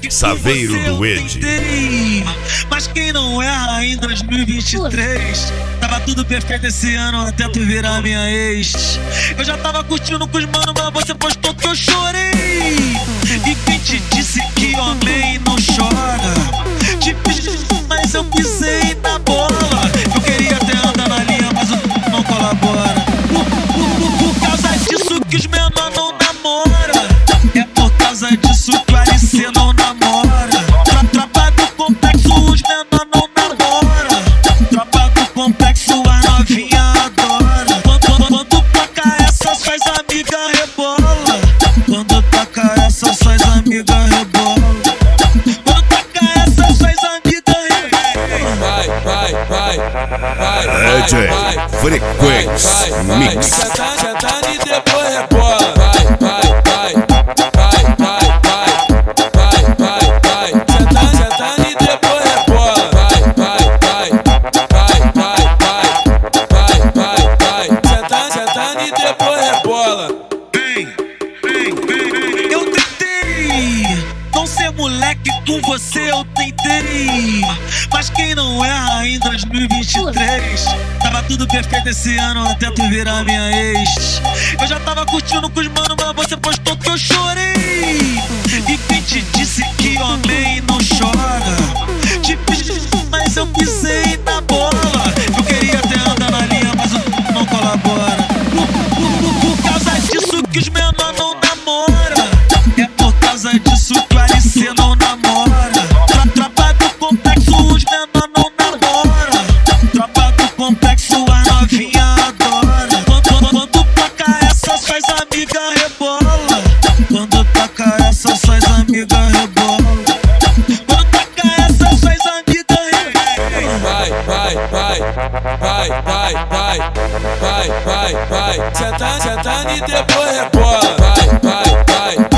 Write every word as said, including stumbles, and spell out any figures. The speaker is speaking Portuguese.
Saveiro do Ed. Mas quem não erra em dois mil e vinte e três? Tava tudo perfeito esse ano até tu virar minha ex. Eu já tava curtindo com os manos, mas você postou que eu chorei. E quem te disse que homem não chora? Te pedi, mas eu pisei na bola. Eu queria até andar na linha, mas o não colabora. Por, por, por, por causa disso que os menores não namoram. É por causa disso que o Alice não namora. Tra, tropa do complexo, os menores não namoram. Tropa do complexo, a novinha adora. Quando, quando toca essa, suas amigas rebola. Quando toca essa, suas amigas rebola. Quando toca essa, suas amigas rebola. Vai, vai, vai, vai, É D J Frequência Mix. Senta, senta e depois rebola. Vai, vai, vai, vai, vai, vai, vai, vai. Senta, senta e depois rebola. Vai, vai, vai, vai, vai, vai, vai, vai. Senta, senta e depois rebola. Vem, vem, vem, vem. Eu tentei não ser moleque com você, eu tentei. Mas quem não erra em dois mil e vinte e três? Tava tudo perfeito esse ano até tu virar minha ex. Eu já tava curtindo com os manos, mas você postou que eu chorei. E quem te disse que homem não chora? Te pedi, mas eu pisei na bola. Eu queria até andar na linha, mas o não colabora. Por, por, por, por causa disso que os menores não namoram. É por causa disso que o Alice não namora. Tra, tropa do complexo, os menores não namoram. Tropa do complexo, a novinha adora. Quando, quando toca essa, suas amigas rebola. Quando toca essa, suas amigas rebola. Quando toca essa, suas amigas rebola. Vai, vai, vai, vai, vai, vai, vai, vai, vai. Senta, senta e depois rebola. Vai, vai, vai.